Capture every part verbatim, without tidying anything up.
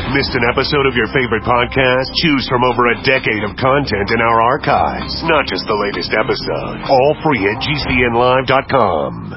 Missed an episode of your favorite podcast? Choose from over a decade of content in our archives, not just the latest episode. All free at G C N live dot com.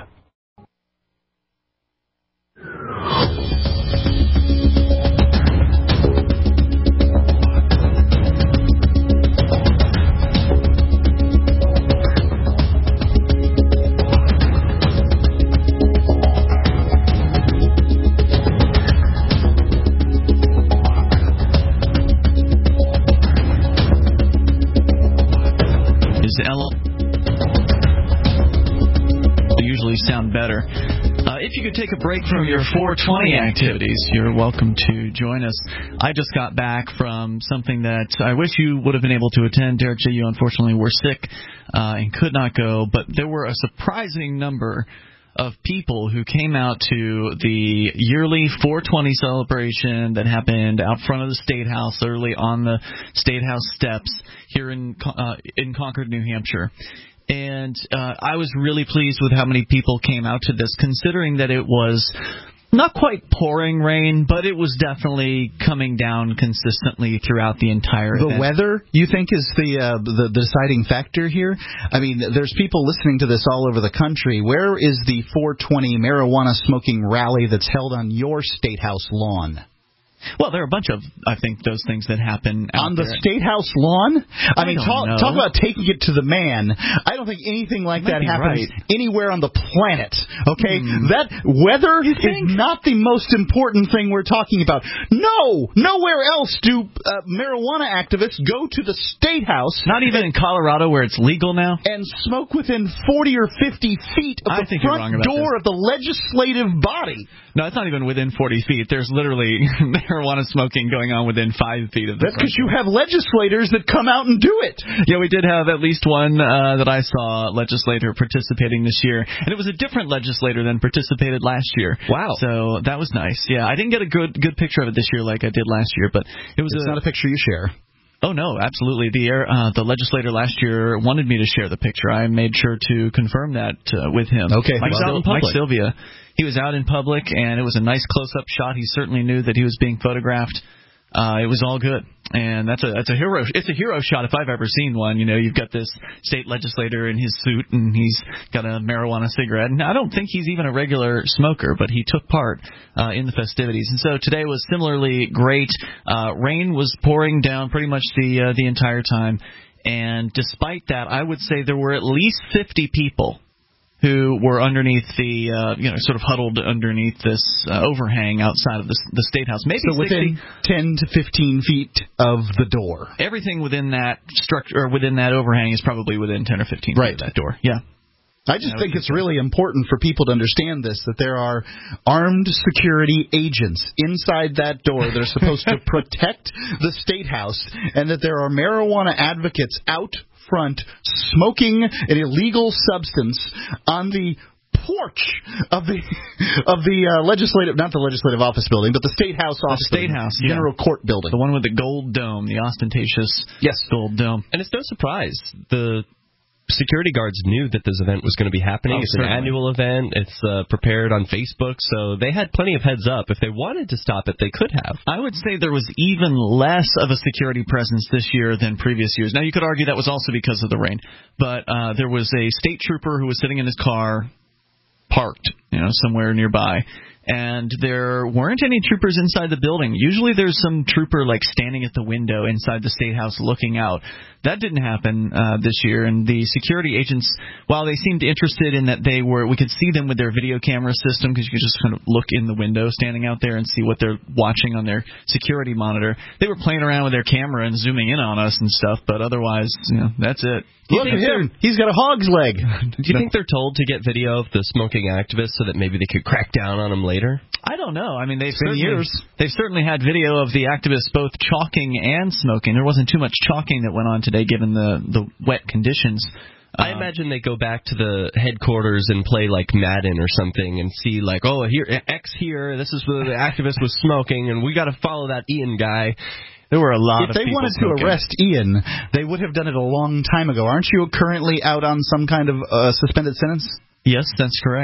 Sound better. Uh, if you could take a break from your four twenty activities, you're welcome to join us. I just got back from something that I wish you would have been able to attend. Derek J., you unfortunately were sick uh, and could not go, but there were a surprising number of people who came out to the yearly four twenty celebration that happened out front of the State House, literally on the State House steps here in uh, in Concord, New Hampshire. And uh, I was really pleased with how many people came out to this, considering that it was not quite pouring rain, but it was definitely coming down consistently throughout the entire the event. The weather, you think, is the, uh, the the deciding factor here? I mean, there's people listening to this all over the country. Where is the four twenty marijuana smoking rally that's held on your State House lawn? Well, there are a bunch of, I think, those things that happen out on the there. State House lawn. I, I mean, talk, talk about taking it to the man. I don't think anything like that happens right. anywhere on the planet. Okay, hmm. that weather is not the most important thing we're talking about. No, nowhere else do uh, marijuana activists go to the State House. Not even and, in Colorado, where it's legal now, and smoke within forty or fifty feet of I the front door this. of the legislative body. No, it's not even within forty feet. There's literally marijuana smoking going on within five feet of the That's because you have legislators that come out and do it. Yeah, we did have at least one uh, that I saw legislator participating this year. And it was a different legislator than participated last year. Wow. So that was nice. Yeah, I didn't get a good good picture of it this year like I did last year, but it was it's a, not a picture you share. Oh, no, absolutely. The uh, the legislator last year wanted me to share the picture. I made sure to confirm that uh, with him. Okay. Mike, well, out in public. Mike Sylvia. He was out in public, and it was a nice close-up shot. He certainly knew that he was being photographed. Uh, it was all good. And that's a that's a hero. It's a hero shot if I've ever seen one. You know, you've got this state legislator in his suit, and he's got a marijuana cigarette. And I don't think he's even a regular smoker, but he took part uh, in the festivities. And so today was similarly great. Uh, rain was pouring down pretty much the uh, the entire time. And despite that, I would say there were at least fifty people who were underneath the, uh, you know, sort of huddled underneath this uh, overhang outside of the, the State House. Maybe so within ten to fifteen feet of the door. Everything within that structure, or within that overhang, is probably within ten or fifteen right. feet of that door. Yeah. I just think it's really important for people to understand this, that there are armed security agents inside that door that are supposed to protect the State House, and that there are marijuana advocates out front smoking an illegal substance on the porch of the of the uh, legislative, not the legislative office building, but the State House office the State building, House, General yeah. Court building, the one with the gold dome, the ostentatious yes. gold dome. And it's no surprise the security guards knew that this event was going to be happening. Oh, it's certainly. an annual event. It's uh, prepared on Facebook, so they had plenty of heads up. If they wanted to stop it, they could have. I would say there was even less of a security presence this year than previous years. Now, you could argue that was also because of the rain, but uh, there was a state trooper who was sitting in his car, parked, you know, somewhere nearby. And there weren't any troopers inside the building. Usually there's some trooper, like, standing at the window inside the State House looking out. That didn't happen uh, this year. And the security agents, while they seemed interested in that they were, we could see them with their video camera system, because you could just kind of look in the window standing out there and see what they're watching on their security monitor. They were playing around with their camera and zooming in on us and stuff, but otherwise, you know, that's it. Look at him. He's got a hog's leg. Do you think they're told to get video of the smoking activists so that maybe they could crack down on them later? I don't know. I mean, they've been certainly, years. They've certainly had video of the activists both chalking and smoking. There wasn't too much chalking that went on today, given the, the wet conditions. I um, imagine they go back to the headquarters and play like Madden or something and see like, oh, here X here, this is where the activist was smoking, and we got to follow that Ian guy. There were a lot if of they people wanted smoking. to arrest Ian, they would have done it a long time ago. Aren't you currently out on some kind of uh, suspended sentence? Yes, that's correct.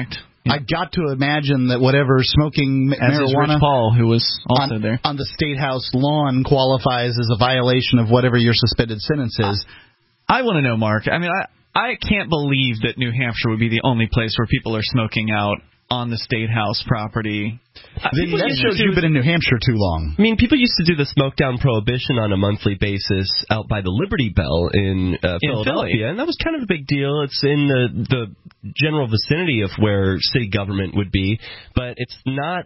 Yeah. I got to imagine that whatever smoking As is marijuana Rich Paul, who was also on, there on the State House lawn qualifies as a violation of whatever your suspended sentence is. I, I want to know, Mark. I mean, I I can't believe that New Hampshire would be the only place where people are smoking out on the State House property. Then that shows you've been in New Hampshire too long. I mean, people used to do the smoke down prohibition on a monthly basis out by the Liberty Bell in, uh, in Philadelphia, Philly. and that was kind of a big deal. It's in the the general vicinity of where city government would be, but it's not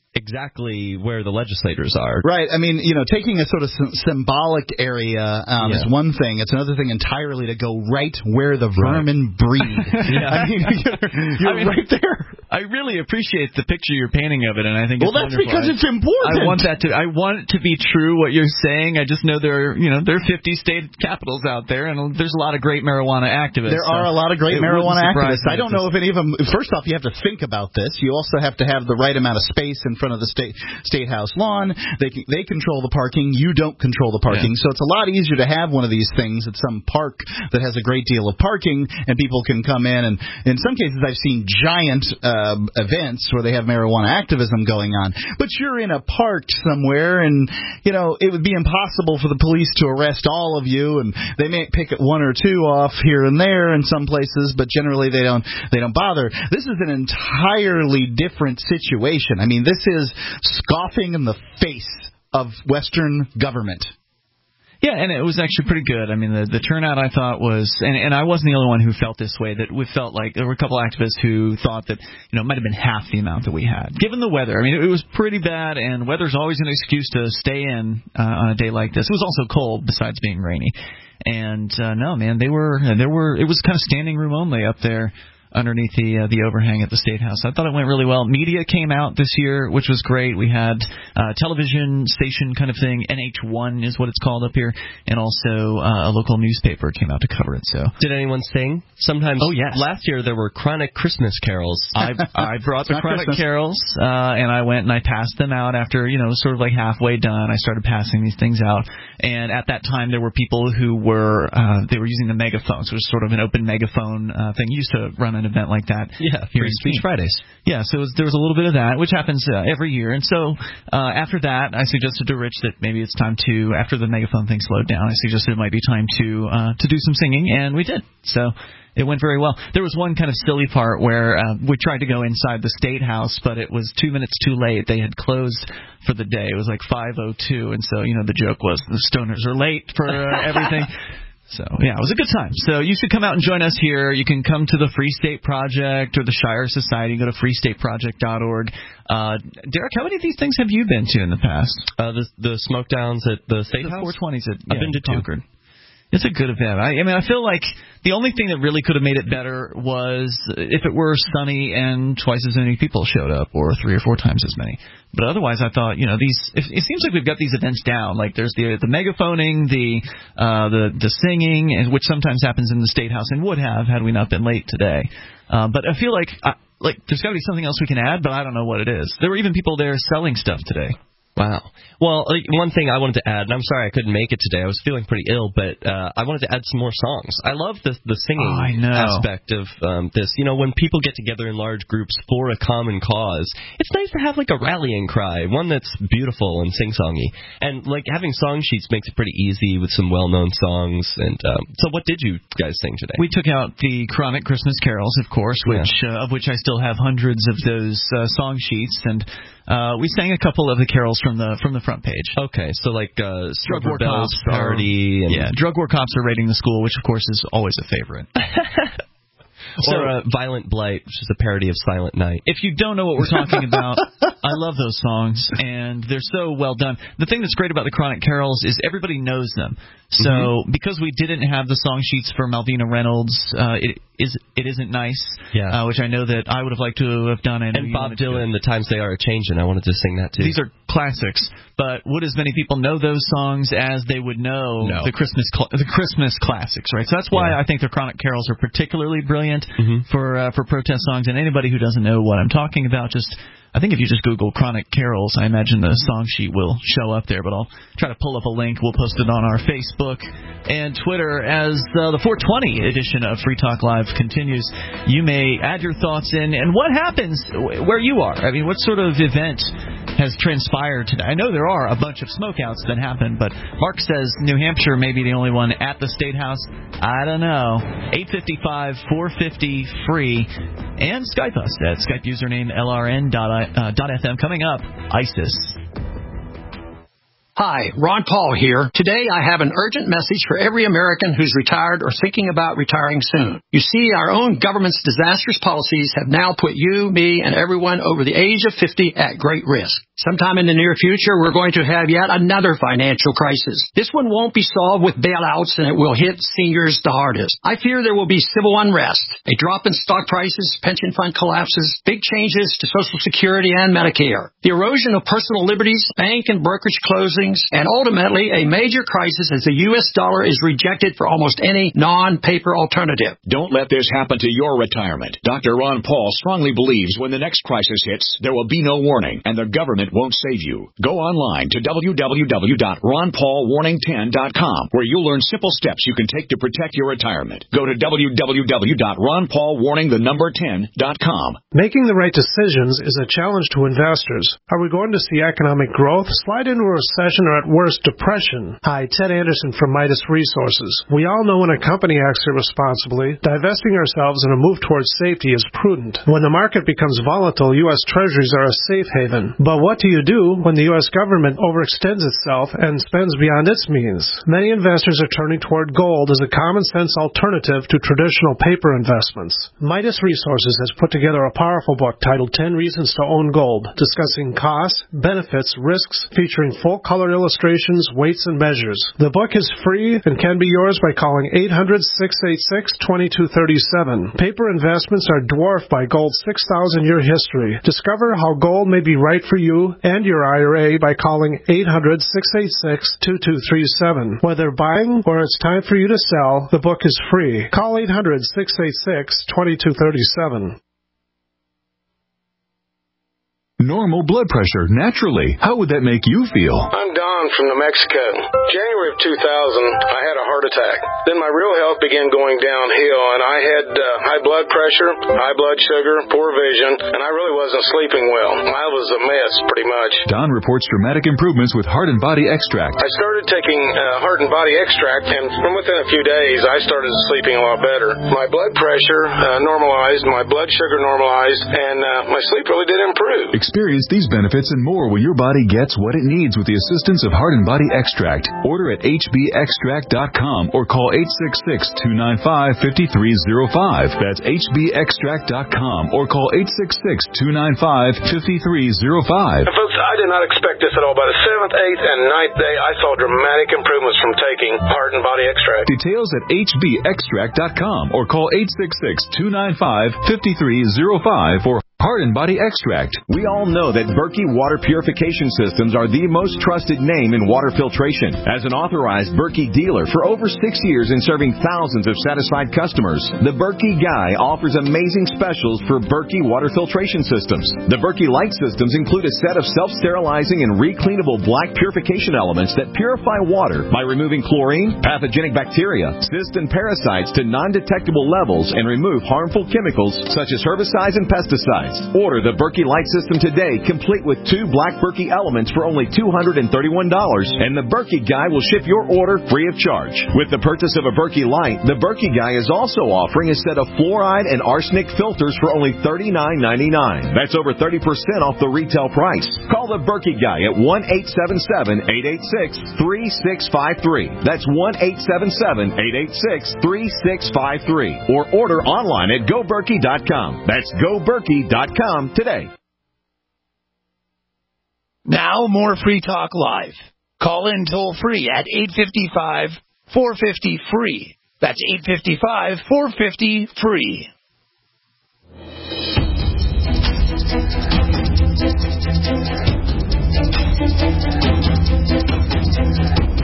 exactly where the legislators are. Right. I mean, you know, taking a sort of sy- symbolic area um, yeah. is one thing. It's another thing entirely to go right where the vermin right. breed. yeah. I mean, you're, you're I mean, right there. I really appreciate the picture you're painting of it, and I think well, it's that's wonderful. because it's important. I want that to. I want it to be true what you're saying. I just know there, are, you know, there are fifty state capitals out there, and there's a lot of great marijuana activists. There are so a lot of great marijuana activists. I don't this. know if any of them. First off, you have to think about this. You also have to have the right amount of space in front of the state state house lawn. They they control the parking. You don't control the parking, yeah. so it's a lot easier to have one of these things at some park that has a great deal of parking, and people can come in. And in some cases, I've seen giant uh, events where they have marijuana activism going on. But you're in a park somewhere, and you know it would be impossible for the police to arrest all of you, and they may pick one or two off here and there in some places, but generally they don't they don't bother. This is an entirely different situation. I mean, this is scoffing in the face of Western government. Yeah, and it was actually pretty good. I mean, the, the turnout I thought was, and, and I wasn't the only one who felt this way, that we felt like there were a couple activists who thought that, you know, it might have been half the amount that we had. Given the weather, I mean, it, it was pretty bad, and weather's always an excuse to stay in uh, on a day like this. It was also cold, besides being rainy. And, uh, no, man, they were, there were, it was kind of standing room only up there underneath the uh, the overhang at the State House. I thought it went really well. Media came out this year, which was great. We had a television station kind of thing. N H one is what it's called up here, and also uh, a local newspaper came out to cover it. So, did anyone sing? Sometimes. Oh yes. Last year there were chronic Christmas carols. I I brought the chronic Christmas. carols, uh, and I went and I passed them out after, you know, sort of like halfway done. I started passing these things out, and at that time there were people who were uh, they were using the megaphone, so it was sort of an open megaphone uh, thing. You used to run an event like that. Yeah, Free Speech Fridays. Yeah, so it was, there was a little bit of that, which happens uh, every year. And so uh, after that, I suggested to Rich that maybe it's time to, after the megaphone thing slowed down, I suggested it might be time to uh, to do some singing, and we did. So it went very well. There was one kind of silly part where uh, we tried to go inside the State House, but it was two minutes too late. They had closed for the day. It was like five oh two, and so, you know, the joke was the stoners are late for uh, everything. So, yeah, it was a good time. So you should come out and join us here. You can come to the Free State Project or the Shire Society. Go to free state project dot org. Uh, Derek, how many of these things have you been to in the past? Uh, the the smoke downs at the State the House? four twenties at I've yeah, been to Concord. Two. It's a good event. I, I mean, I feel like the only thing that really could have made it better was if it were sunny and twice as many people showed up, or three or four times as many. But otherwise, I thought, you know, these. It, it seems like we've got these events down. Like there's the the megaphoning, the uh, the the singing, and which sometimes happens in the State House and would have had we not been late today. Uh, but I feel like I, like there's got to be something else we can add, but I don't know what it is. There were even people there selling stuff today. Wow. Well, like, one thing I wanted to add, and I'm sorry I couldn't make it today. I was feeling pretty ill, but uh, I wanted to add some more songs. I love the the singing oh, I know. aspect of um, this. You know, when people get together in large groups for a common cause, it's nice to have like a rallying cry, one that's beautiful and sing-songy. And like having song sheets makes it pretty easy with some well-known songs. And um, so, what did you guys sing today? We took out the Chronic Christmas carols, of course, which yeah. uh, of which I still have hundreds of those uh, song sheets, and uh, we sang a couple of the carols from the from the front page. Okay, so like uh, Drug War Cops parody, and yeah, Drug War Cops are raiding the school, which of course is always a favorite. So, or uh, Violent Blight, which is a parody of Silent Night. If you don't know what we're talking about, I love those songs, and they're so well done. The thing that's great about the Chronic Carols is everybody knows them. So mm-hmm. because we didn't have the song sheets for Malvina Reynolds, uh, it is it isn't nice. Yeah. Uh, which I know that I would have liked to have done. And Bob Dylan, The Times They Are A-Changin', I wanted to sing that too. These are classics, but would as many people know those songs as they would know no. the Christmas cl- the Christmas classics, right? So that's why yeah. I think the Chronic Carols are particularly brilliant mm-hmm. for uh, for protest songs. And anybody who doesn't know what I'm talking about, just I think if you just Google Chronic Carols, I imagine the song sheet will show up there, but I'll try to pull up a link. We'll post it on our Facebook and Twitter as uh, the four twenty edition of Free Talk Live continues. You may add your thoughts in, and what happens where you are? I mean, what sort of event has transpired today? I know there are a bunch of smokeouts that happen, but Mark says New Hampshire may be the only one at the State House. I don't know. eight five five, four five zero, free. And Skype us at Skype username L R N dot F M. Coming up, ISIS. Hi, Ron Paul here. Today I have an urgent message for every American who's retired or thinking about retiring soon. You see, our own government's disastrous policies have now put you, me, and everyone over the age of fifty at great risk. Sometime in the near future, we're going to have yet another financial crisis. This one won't be solved with bailouts, and it will hit seniors the hardest. I fear there will be civil unrest, a drop in stock prices, pension fund collapses, big changes to Social Security and Medicare, the erosion of personal liberties, bank and brokerage closings, and ultimately a major crisis as the U S dollar is rejected for almost any non-paper alternative. Don't let this happen to your retirement. Doctor Ron Paul strongly believes when the next crisis hits, there will be no warning, and the government won't save you. Go online to w w w dot ron paul warning ten dot com, where you'll learn simple steps you can take to protect your retirement. Go to w w w dot ron paul warning the number ten dot com. Making the right decisions is a challenge to investors. Are we going to see economic growth, slide into a recession, or at worst, depression? Hi, Ted Anderson from Midas Resources. We all know when a company acts irresponsibly, divesting ourselves in a move towards safety is prudent. When the market becomes volatile, U S Treasuries are a safe haven. But what do you do when the U S government overextends itself and spends beyond its means? Many investors are turning toward gold as a common-sense alternative to traditional paper investments. Midas Resources has put together a powerful book titled ten Reasons to Own Gold, discussing costs, benefits, risks, featuring full-color illustrations, weights, and measures. The book is free and can be yours by calling eight hundred, six eight six, two two three seven. Paper investments are dwarfed by gold's six thousand year history. Discover how gold may be right for you and your I R A by calling eight hundred, six eight six, two two three seven. Whether buying or it's time for you to sell, the book is free. Call eight hundred, six eight six, two two three seven. Normal blood pressure, naturally. How would that make you feel? I'm Don from New Mexico. January of two thousand, I had a heart attack. Then my real health began going downhill, and I had uh, high blood pressure, high blood sugar, poor vision, and I really wasn't sleeping well. I was a mess, pretty much. Don reports dramatic improvements with Heart and Body Extract. I started taking uh, Heart and Body Extract, and from within a few days, I started sleeping a lot better. My blood pressure uh, normalized, my blood sugar normalized, and uh, my sleep really did improve. Experience these benefits and more when your body gets what it needs with the assistance of Heart and Body Extract. Order at h b extract dot com or call eight six six, two nine five, five three zero five. That's h b extract dot com or call eight six six, two nine five, five three zero five. And folks, I did not expect this at all. By the seventh, eighth, and ninth day, I saw dramatic improvements from taking Heart and Body Extract. Details at h b extract dot com or call eight six six, two nine five, five three zero five for Heart and Body Extract. We all know that Berkey Water Purification Systems are the most trusted name in water filtration. As an authorized Berkey dealer for over six years and serving thousands of satisfied customers, the Berkey Guy offers amazing specials for Berkey Water Filtration Systems. The Berkey Light Systems include a set of self-sterilizing and recleanable black purification elements that purify water by removing chlorine, pathogenic bacteria, cysts, and parasites to non-detectable levels and remove harmful chemicals such as herbicides and pesticides. Order the Berkey Light System today, complete with two black Berkey elements for only two hundred thirty-one dollars, and the Berkey Guy will ship your order free of charge. With the purchase of a Berkey Light, the Berkey Guy is also offering a set of fluoride and arsenic filters for only thirty-nine ninety-nine. That's over thirty percent off the retail price. Call the Berkey Guy at one eight seven seven, eight eight six, three six five three. That's one eight seven seven, eight eight six, three six five three. Or order online at go berkey dot com. That's go berkey dot com today. Now more Free Talk Live. Call in toll free at eight five five, four five zero, free. That's eight five five, four five zero, free.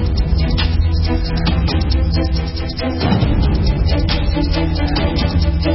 This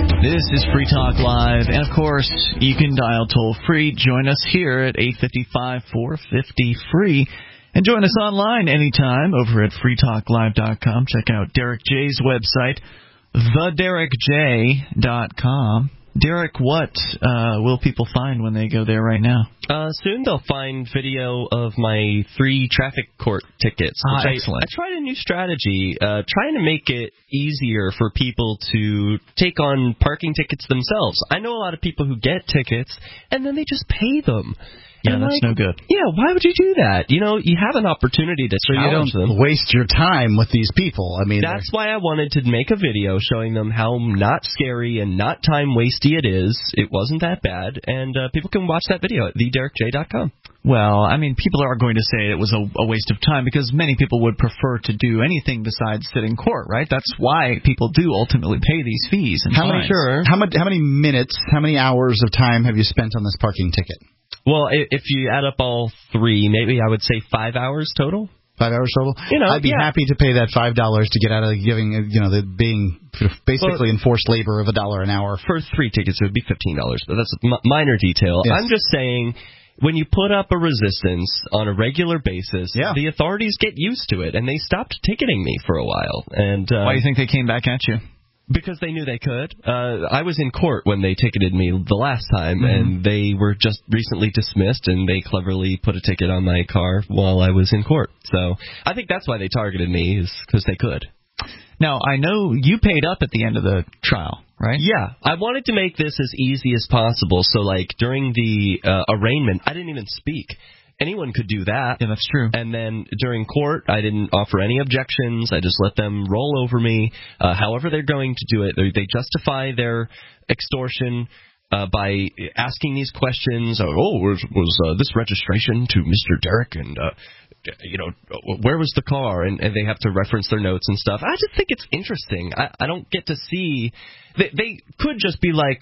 is Free Talk Live, and of course, you can dial toll-free. Join us here at eight five five, four five zero, free, and join us online anytime over at free talk live dot com. Check out Derek J's website, the derek j dot com. Derek, what uh, will people find when they go there right now? Uh, soon they'll find video of my three traffic court tickets. Ah, I, excellent. I tried a new strategy, uh, trying to make it easier for people to take on parking tickets themselves. I know a lot of people who get tickets, and then they just pay them. Yeah, and that's like, no good. Yeah, why would you do that? You know, you have an opportunity to so challenge you don't them. waste your time with these people. I mean, that's why I wanted to make a video showing them how not scary and not time wasty it is. It wasn't that bad, and uh, people can watch that video at the derek j dot com. Well, I mean, people are going to say it was a, a waste of time because many people would prefer to do anything besides sit in court, right? That's why people do ultimately pay these fees. And how many? Sure. How many? How many minutes? How many hours of time have you spent on this parking ticket? Well, if you add up all three, maybe I would say five hours total. Five hours total. You know, I'd be yeah. happy to pay that five dollars to get out of giving, you know, the being basically well, enforced labor of a dollar an hour. For three tickets, it would be fifteen dollars, but that's a m- minor detail. Yes. I'm just saying, when you put up a resistance on a regular basis, yeah. the authorities get used to it, and they stopped ticketing me for a while. And uh, why do you think they came back at you? Because they knew they could. Uh, I was in court when they ticketed me the last time, mm-hmm. and they were just recently dismissed, and they cleverly put a ticket on my car while I was in court. So I think that's why they targeted me, is because they could. Now, I know you paid up at the end of the trial, right? Yeah. I wanted to make this as easy as possible, so, like, during the uh, arraignment, I didn't even speak. Anyone could do that. Yeah, that's true. And then during court, I didn't offer any objections. I just let them roll over me. Uh, however they're going to do it, they, they justify their extortion uh, by asking these questions. Oh, was, was uh, this registration to Mister Derek? And, uh, you know, where was the car? And, and they have to reference their notes and stuff. I just think it's interesting. I, I don't get to see. They, they could just be like,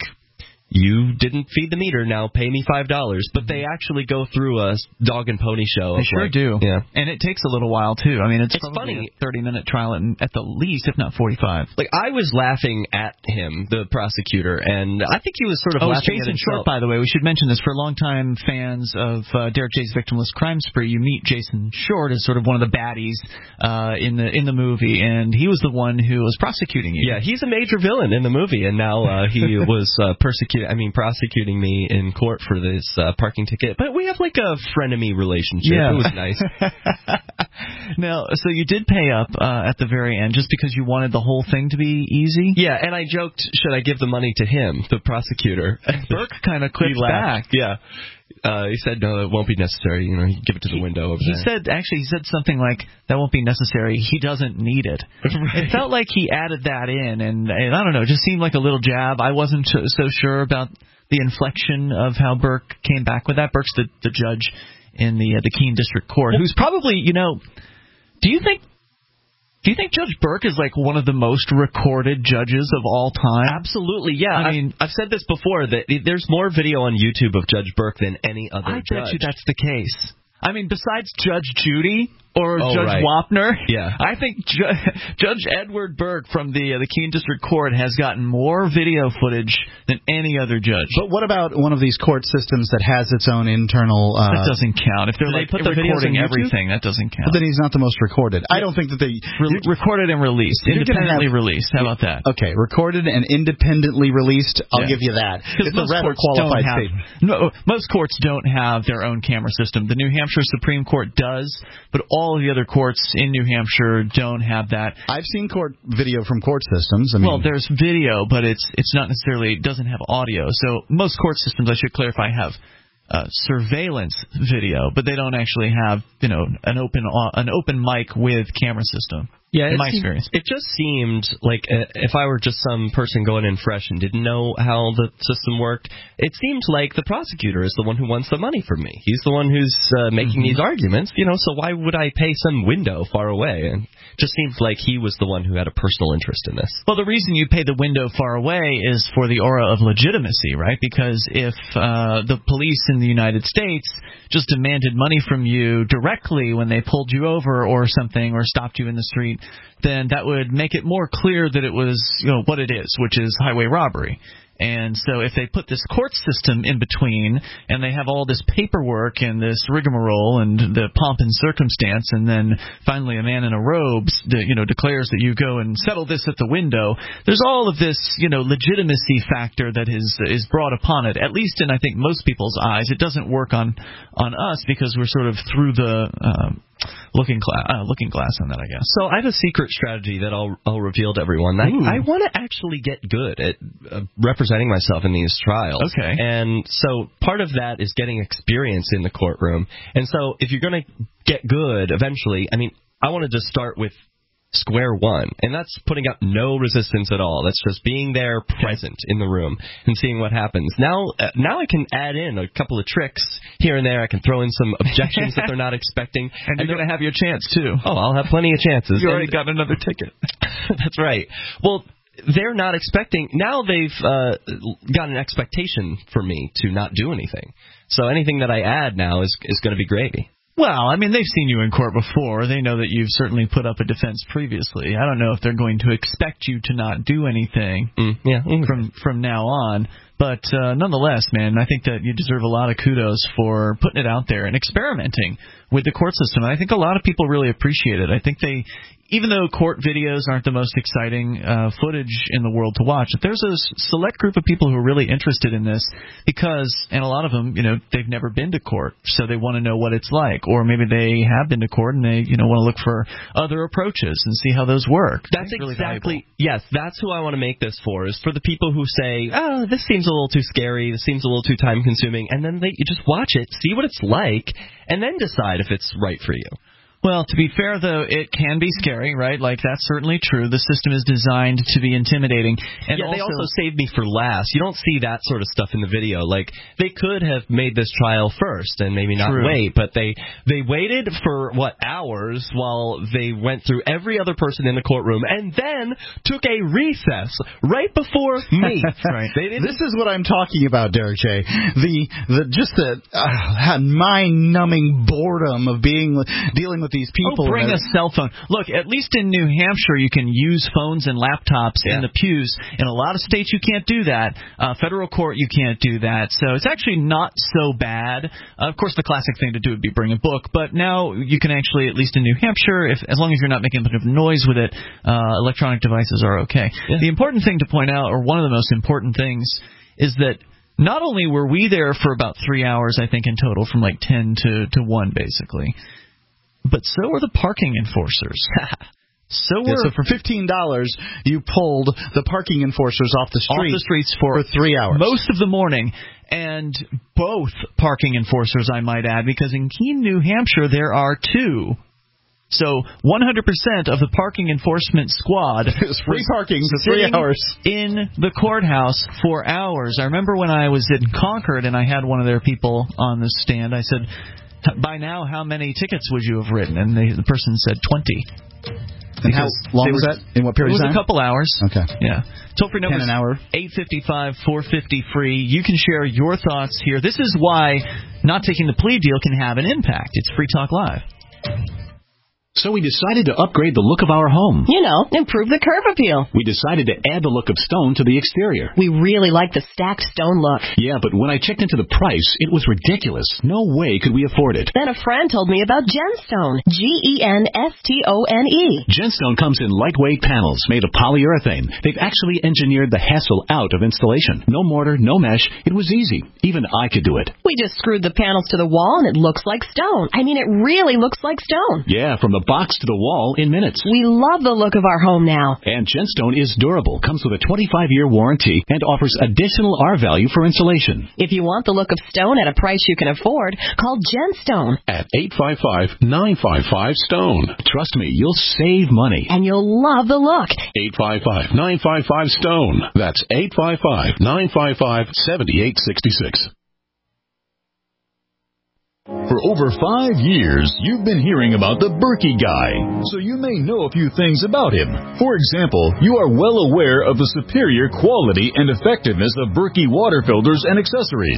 you didn't feed the meter, now pay me five dollars. But they actually go through a dog and pony show. They sure like, do. Yeah. And it takes a little while, too. I mean, it's, it's probably funny. a thirty-minute trial at, at the least, if not forty-five. Like, I was laughing at him, the prosecutor, and I think he was sort of oh, laughing Jason at Short, himself. by the way. We should mention this. For longtime fans of uh, Derek J's Victimless Crime Spree, you meet Jason Short as sort of one of the baddies uh, in the in the movie, and he was the one who was prosecuting you. Yeah, he's a major villain in the movie, and now uh, he was uh, persecuting, I mean, prosecuting me in court for this uh, parking ticket. But we have like a frenemy relationship. Yeah. It was nice. Now, so you did pay up uh, at the very end just because you wanted the whole thing to be easy? Yeah, and I joked, should I give the money to him, the prosecutor? Burke kind of clipped back. Yeah. Uh, he said, no, it won't be necessary. You know, you give it to the he, window over he there. said, actually, he said something like, that won't be necessary. He doesn't need it. Right. It felt like he added that in, and, and I don't know, it just seemed like a little jab. I wasn't so sure about the inflection of how Burke came back with that. Burke's the, the judge in the uh, the Keene District Court, who's probably, you know, do you think do you think Judge Burke is like one of the most recorded judges of all time? Absolutely, yeah. I mean, I've, I've said this before, that there's more video on YouTube of Judge Burke than any other I judge. bet you that's the case. I mean, besides Judge Judy or oh, Judge right. Wapner, yeah. I think Ju- Judge Edward Burke from the uh, the Keene District Court has gotten more video footage than any other judge. But what about one of these court systems that has its own internal... Uh, that doesn't count. If they're they like put the recording videos on everything, that doesn't count. But then he's not the most recorded. I don't think that they... Re- recorded and released. Independently have, released. How about that? Okay, recorded and independently released, I'll yeah. give you that. It's a rather qualified have, statement. No, most courts don't have their own camera system. The New Hampshire Supreme Court does, but all of the other courts in New Hampshire don't have that. I've seen court video from court systems. I mean, well, there's video, but it's it's not necessarily, it doesn't have audio. So most court systems, I should clarify, have uh, surveillance video, but they don't actually have, you know, an open uh, an open mic with camera system. Yeah, in my seemed, experience. It just seemed like uh, if I were just some person going in fresh and didn't know how the system worked, it seemed like the prosecutor is the one who wants the money from me. He's the one who's uh, making mm-hmm. these arguments, you know, so why would I pay some window far away? And it just seems like he was the one who had a personal interest in this. Well, the reason you pay the window far away is for the aura of legitimacy, right? Because if uh, the police in the United States just demanded money from you directly when they pulled you over or something or stopped you in the street, then that would make it more clear that it was, you know, what it is, which is highway robbery. And so if they put this court system in between, and they have all this paperwork and this rigmarole and the pomp and circumstance, and then finally a man in a robe, you know, declares that you go and settle this at the window, there's all of this, you know, legitimacy factor that is is brought upon it. At least in, I think, most people's eyes. It doesn't work on on us because we're sort of through the uh, looking glass, uh, looking glass on that, I guess. So I have a secret strategy that I'll I'll reveal to everyone. I, I want to actually get good at uh, representing myself in these trials. Okay. And so part of that is getting experience in the courtroom. And so if you're going to get good eventually, I mean, I want to just start with square one, and that's putting up no resistance at all. That's just being there, present in the room, and seeing what happens. Now, uh, now I can add in a couple of tricks here and there. I can throw in some objections that they're not expecting, and, and you're going to have your chance too. Oh, I'll have plenty of chances. You already and, got another ticket. That's right. Well, they're not expecting. Now they've uh, got an expectation for me to not do anything. So anything that I add now is is going to be gravy. Well, I mean, they've seen you in court before. They know that you've certainly put up a defense previously. I don't know if they're going to expect you to not do anything mm, yeah. from from now on. But uh, nonetheless, man, I think that you deserve a lot of kudos for putting it out there and experimenting with the court system. And I think a lot of people really appreciate it. I think they, even though court videos aren't the most exciting uh, footage in the world to watch, there's a select group of people who are really interested in this because, and a lot of them, you know, they've never been to court, so they want to know what it's like. Or maybe they have been to court and they, you know, want to look for other approaches and see how those work. That's really exactly, valuable. Yes, that's who I want to make this for, is for the people who say, oh, this seems a little too scary, this seems a little too time-consuming, and then they you just watch it, see what it's like, and then decide if it's right for you. Well, to be fair, though, it can be scary, right? Like, that's certainly true. The system is designed to be intimidating. And yeah, also, they also saved me for last. You don't see that sort of stuff in the video. Like, they could have made this trial first and maybe not True. wait, but they they waited for, what, hours while they went through every other person in the courtroom and then took a recess right before me. Right. They didn't... This is what I'm talking about, Derek J. The, the just the uh, mind-numbing boredom of being dealing with these people. Oh, bring a cell phone. Look, at least in New Hampshire, you can use phones and laptops yeah. in the pews. In a lot of states, you can't do that. Uh, federal court, you can't do that. So it's actually not so bad. Uh, of course, the classic thing to do would be bring a book. But now you can actually, at least in New Hampshire, if as long as you're not making a bunch of noise with it, uh, electronic devices are okay. Yeah. The important thing to point out, or one of the most important things, is that not only were we there for about three hours, I think, in total, from like ten to, to one, basically, but so were the parking enforcers. so were yeah, so for fifteen dollars, you pulled the parking enforcers off the street off the streets for, for three hours. Most of the morning. And both parking enforcers, I might add, because in Keene, New Hampshire, there are two. So one hundred percent of the parking enforcement squad was free parking for three hours in the courthouse for hours. I remember when I was in Concord and I had one of their people on the stand, I said, by now, how many tickets would you have written? And they, the person said twenty. And how long was that? In what period of time? It was a couple hours. Okay. Yeah. Toll-free number an hour. eight five five, four five zero, free. You can share your thoughts here. This is why not taking the plea deal can have an impact. It's Free Talk Live. So we decided to upgrade the look of our home. You know, improve the curb appeal. We decided to add the look of stone to the exterior. We really like the stacked stone look. Yeah, but when I checked into the price, it was ridiculous. No way could we afford it. Then a friend told me about Genstone. G E N S T O N E. Genstone comes in lightweight panels made of polyurethane. They've actually engineered the hassle out of installation. No mortar, no mesh. It was easy. Even I could do it. We just screwed the panels to the wall and it looks like stone. I mean, it really looks like stone. Yeah, from the box to the wall in minutes. We love the look of our home now. And Genstone is durable, comes with a twenty-five year warranty, and offers additional R value for insulation. If you want the look of stone at a price you can afford, call Genstone at eight five five, nine five five, STONE. Trust me, you'll save money. And you'll love the look. eight five five, nine five five, STONE. That's eight five five, nine five five, seven eight six six. For over five years, you've been hearing about the Berkey Guy, so you may know a few things about him. For example, you are well aware of the superior quality and effectiveness of Berkey water filters and accessories.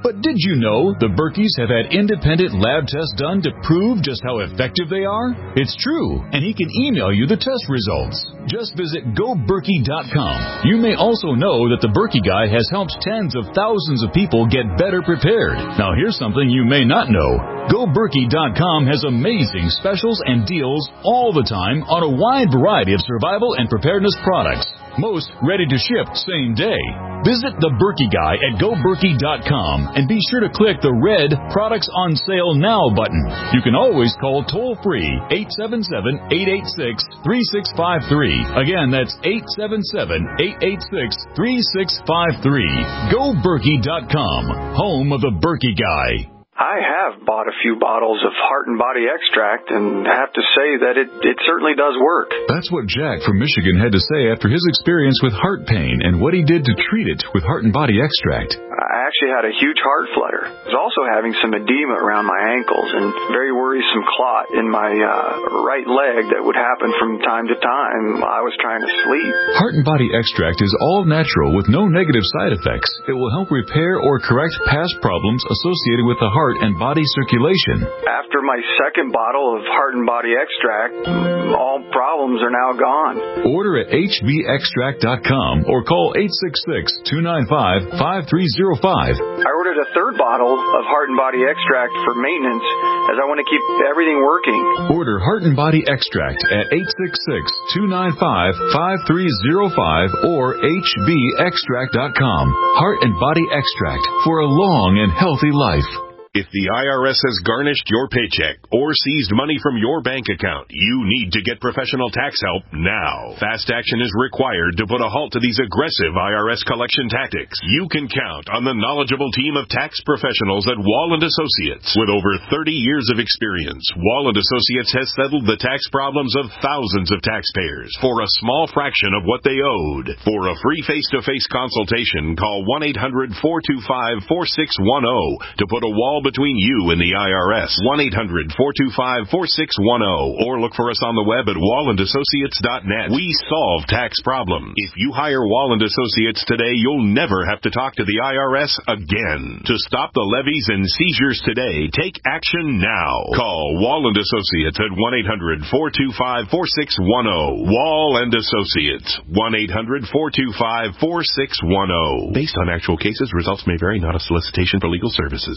But did you know the Berkeys have had independent lab tests done to prove just how effective they are? It's true, and he can email you the test results. Just visit go berkey dot com. You may also know that the Berkey Guy has helped tens of thousands of people get better prepared. Now here's something you may not know. go berkey dot com has amazing specials and deals all the time on a wide variety of survival and preparedness products. Most ready to ship same day. Visit the Berkey Guy at go berkey dot com and be sure to click the red Products on Sale Now button. You can always call toll-free eight seven seven, eight eight six, three six five three. Again, that's eight seven seven, eight eight six, three six five three. go berkey dot com, home of the Berkey Guy. I have bought a few bottles of Heart and Body Extract and have to say that it, it certainly does work. That's what Jack from Michigan had to say after his experience with heart pain and what he did to treat it with Heart and Body Extract. I actually had a huge heart flutter. I was also having some edema around my ankles and very worrisome clot in my uh, right leg that would happen from time to time while I was trying to sleep. Heart and Body Extract is all natural with no negative side effects. It will help repair or correct past problems associated with the heart and body circulation. After my second bottle of Heart and Body Extract, all problems are now gone. Order at h b extract dot com or call eight six six, two nine five, five three zero five. I ordered a third bottle of Heart and Body Extract for maintenance as I want to keep everything working. Order Heart and Body Extract at eight six six, two nine five, five three zero five or h b extract dot com. Heart and Body Extract for a long and healthy life. If the I R S has garnished your paycheck or seized money from your bank account, you need to get professional tax help now. Fast action is required to put a halt to these aggressive I R S collection tactics. You can count on the knowledgeable team of tax professionals at Wall and Associates. With over thirty years of experience, Wall and Associates has settled the tax problems of thousands of taxpayers for a small fraction of what they owed. For a free face-to-face consultation, call one eight hundred, four two five, four six one zero to put a wall between you and the I R S. one eight hundred, four two five, four six one zero or look for us on the web at wall and associates dot net. We solve tax problems. If you hire Wall and Associates today, you'll never have to talk to the I R S again. To stop the levies and seizures today, take action now. Call Wall and Associates at one eight hundred, four two five, four six one zero. Wall and Associates, one eight hundred, four two five, four six one zero. Based on actual cases, results may vary, not a solicitation for legal services.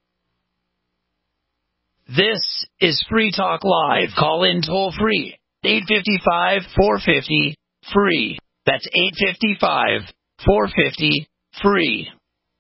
This is Free Talk Live. Call in toll free. eight five five, four five zero, free. That's eight five five, four five zero, free.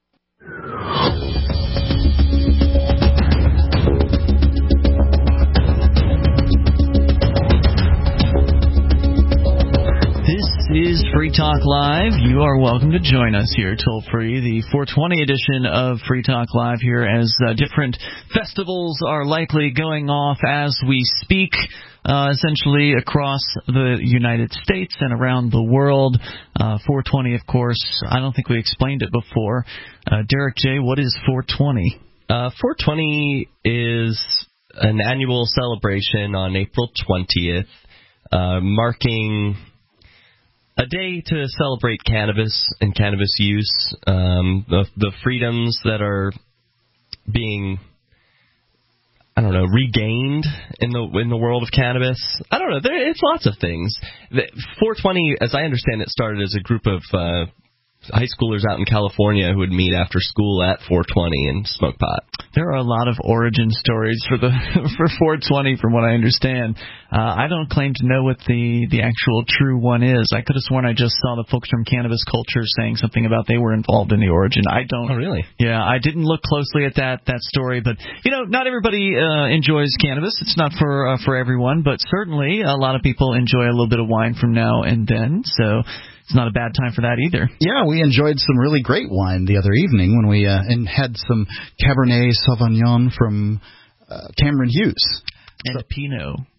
This is Free Talk Live. You are welcome to join us here toll free, the four twenty edition of Free Talk Live here, as uh, different festivals are likely going off as we speak, uh, essentially across the United States and around the world. Uh, four twenty, of course, I don't think we explained it before. Uh, Derek J., what is four twenty? Uh, four twenty is an annual celebration on April twentieth, uh, marking a day to celebrate cannabis and cannabis use, um, the, the freedoms that are being, I don't know, regained in the in the world of cannabis. I don't know. There, it's lots of things. four twenty, as I understand it, started as a group of uh, high schoolers out in California who would meet after school at four twenty and smoke pot. There are a lot of origin stories for the for four twenty, from what I understand. Uh, I don't claim to know what the, the actual true one is. I could have sworn I just saw the folks from Cannabis Culture saying something about they were involved in the origin. I don't. Oh, really? Yeah, I didn't look closely at that that story, but you know, not everybody uh, enjoys cannabis. It's not for uh, for everyone, but certainly a lot of people enjoy a little bit of wine from now and then. So it's not a bad time for that either. Yeah, we enjoyed some really great wine the other evening when we uh, and had some Cabernet Sauvignon from uh, Cameron Hughes. And so, Pinot.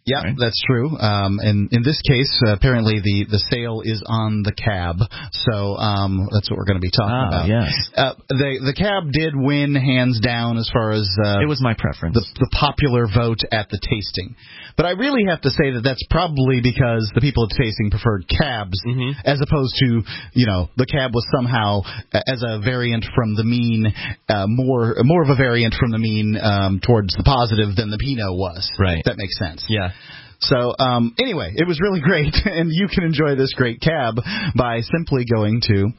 Yeah, right? that's true. Um, and in this case, uh, apparently the, the sale is on the cab, so um, that's what we're going to be talking ah, about. Yes. Uh, the the cab did win hands down as far as uh, it was my preference. The, the popular vote at the tasting. But I really have to say that that's probably because the people at the tasting preferred cabs, mm-hmm. as opposed to, you know, the cab was somehow uh, as a variant from the mean, uh, more more of a variant from the mean um, towards the positive than the Pinot was. Right. That makes sense. Yeah. So, um, anyway, it was really great, and you can enjoy this great cab by simply going to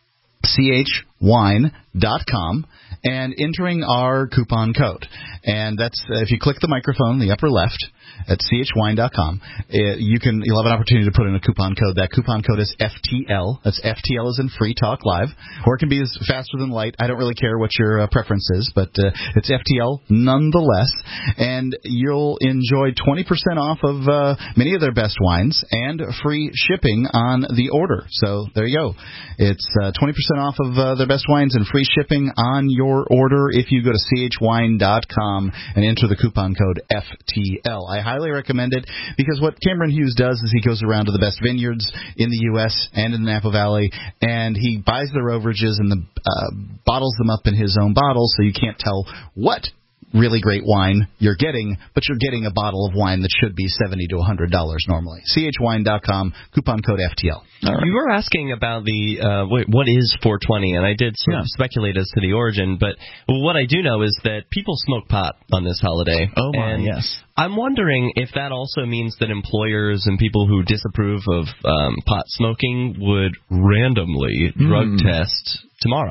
c h wine dot com and entering our coupon code. And that's uh, if you click the microphone in the upper left at c h wine dot com, it, you can you'll have an opportunity to put in a coupon code. That coupon code is F T L. That's F T L as in Free Talk Live, or it can be as faster than light. I don't really care what your uh, preference is, but uh, it's F T L nonetheless. And you'll enjoy twenty percent off of uh, many of their best wines and free shipping on the order. So there you go. It's uh, twenty percent off of uh, their best wines and free shipping on your order if you go to c h wine dot com and enter the coupon code F T L. I highly recommend it because what Cameron Hughes does is he goes around to the best vineyards in the U S and in the Napa Valley, and he buys their overages and the, uh, bottles them up in his own bottles, so you can't tell what really great wine you're getting, but you're getting a bottle of wine that should be seventy to one hundred dollars normally. c h wine dot com, coupon code F T L. Right. You were asking about the uh, wait, what is four twenty, and I did sort yeah. of speculate as to the origin, but what I do know is that people smoke pot on this holiday. Oh, my, and yes. I'm wondering if that also means that employers and people who disapprove of um, pot smoking would randomly drug mm. test tomorrow.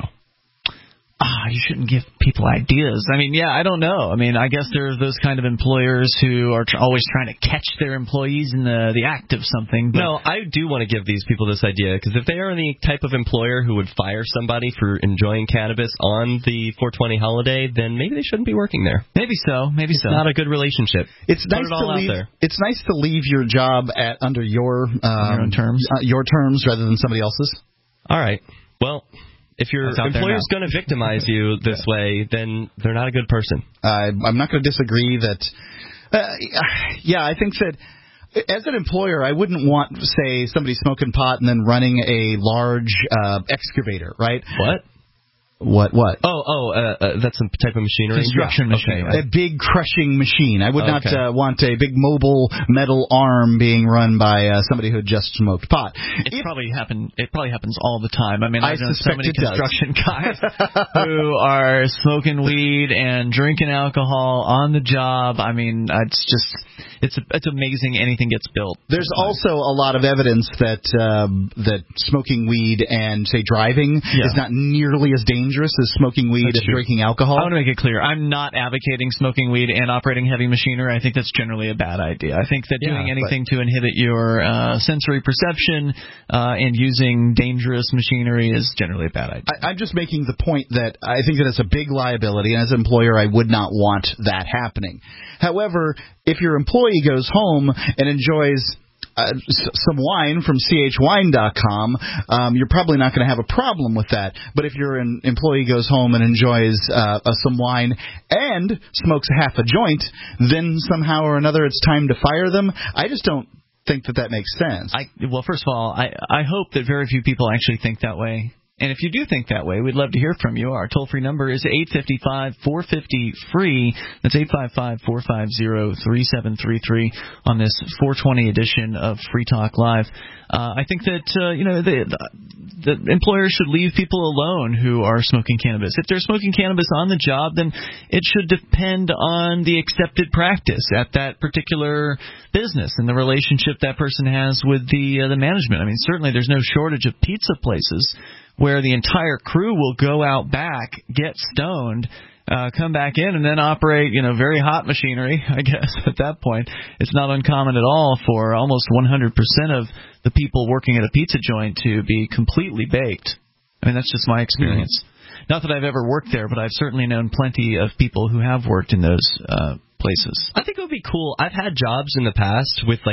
Ah, you shouldn't give people ideas. I mean, yeah, I don't know. I mean, I guess there's those kind of employers who are tr- always trying to catch their employees in the the act of something. But no, I do want to give these people this idea, because if they are the type of employer who would fire somebody for enjoying cannabis on the four twenty holiday, then maybe they shouldn't be working there. Maybe so. Maybe it's so. Not a good relationship. It's Put nice it all to leave. Out there. It's nice to leave your job at under your um, your own terms, uh, your terms rather than somebody else's. All right. Well. If your employer's going to victimize you this yeah. way, then they're not a good person. Uh, I'm not going to disagree that. Uh, yeah, I think that as an employer, I wouldn't want, say, somebody smoking pot and then running a large uh, excavator, right? What? What? What? Oh, oh, uh, uh, that's some type of machinery. Construction yeah. machinery. Okay. A big crushing machine. I would okay. not uh, want a big mobile metal arm being run by uh, somebody who had just smoked pot. It if, probably happen. It probably happens all the time. I mean, I I've known so many construction does. guys who are smoking weed and drinking alcohol on the job. I mean, it's just it's it's amazing anything gets built. There's also a lot of evidence that um, that smoking weed and say driving yeah. is not nearly as dangerous. Dangerous as smoking weed that's and true. drinking alcohol. I want to make it clear. I'm not advocating smoking weed and operating heavy machinery. I think that's generally a bad idea. I think that yeah, doing anything to inhibit your uh, sensory perception uh, and using dangerous machinery is generally a bad idea. I, I'm just making the point that I think that it's a big liability, and as an employer, I would not want that happening. However, if your employee goes home and enjoys Uh, some wine from c h wine dot com, um, you're probably not going to have a problem with that. But if your an employee goes home and enjoys uh, uh, some wine and smokes a half a joint, then somehow or another it's time to fire them. I just don't think that that makes sense. I, well, first of all, I, I hope that very few people actually think that way. And if you do think that way, we'd love to hear from you. Our toll-free number is eight five five, four five zero, free. That's eight five five, four five zero, three seven three three on this four twenty edition of Free Talk Live. Uh, I think that, uh, you know, the, the, the employers should leave people alone who are smoking cannabis. If they're smoking cannabis on the job, then it should depend on the accepted practice at that particular business and the relationship that person has with the uh, the management. I mean, certainly there's no shortage of pizza places where the entire crew will go out back, get stoned, uh, come back in, and then operate, you know, very hot machinery, I guess, at that point. It's not uncommon at all for almost one hundred percent of the people working at a pizza joint to be completely baked. I mean, that's just my experience. Mm-hmm. Not that I've ever worked there, but I've certainly known plenty of people who have worked in those uh, places. I think it would be cool. I've had jobs in the past with, like,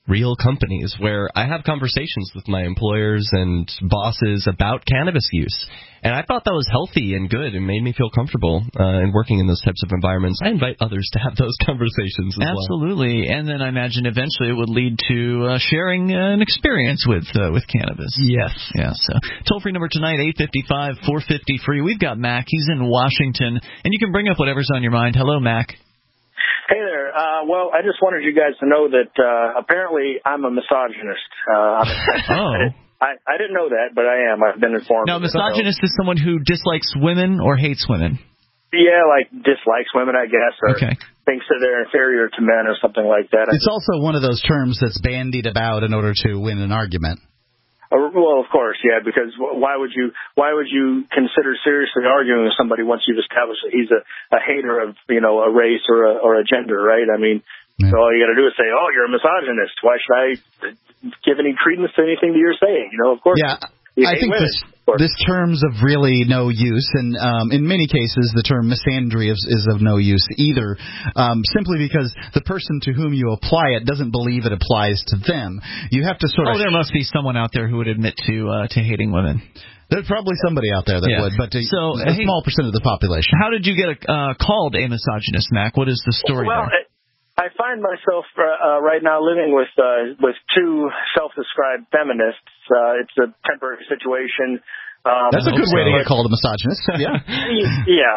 real companies where I have conversations with my employers and bosses about cannabis use. And I thought that was healthy and good and made me feel comfortable uh, in working in those types of environments. I invite others to have those conversations as Absolutely. well. And then I imagine eventually it would lead to uh, sharing uh, an experience with uh, with cannabis. Yes. Yes. Uh, toll-free number tonight, eight five five, four five zero, free. We've got Mac. He's in Washington. And you can bring up whatever's on your mind. Hello, Mac. Hey there. Uh, well, I just wanted you guys to know that uh, apparently I'm a misogynist. Uh, oh. I, I didn't know that, but I am. I've been informed. Now, misogynist is someone who dislikes women or hates women? Yeah, like dislikes women, I guess, or okay. thinks that they're inferior to men or something like that. It's also one of those terms that's bandied about in order to win an argument. Uh, well, of course, yeah, because why would you why would you consider seriously arguing with somebody once you've established that he's a, a hater of, you know, a race or a, or a gender, right? I mean, yeah. So all you got to do is say, oh, you're a misogynist. Why should I give any credence to anything that you're saying? You know, of course. Yeah, I think women, this this term's of really no use, and um, in many cases the term misandry is, is of no use either, um, simply because the person to whom you apply it doesn't believe it applies to them. You have to sort oh, of... Oh, there must be someone out there who would admit to uh, to hating women. There's probably somebody out there that yeah. would, but to, so, a hey, small percent of the population. How did you get a, uh, called a misogynist, Mac? What is the story well, there? I find myself uh, uh, right now living with uh, with two self-described feminists. Uh, it's a temporary situation. Um, That's a good way to get called a misogynist. Yeah. yeah.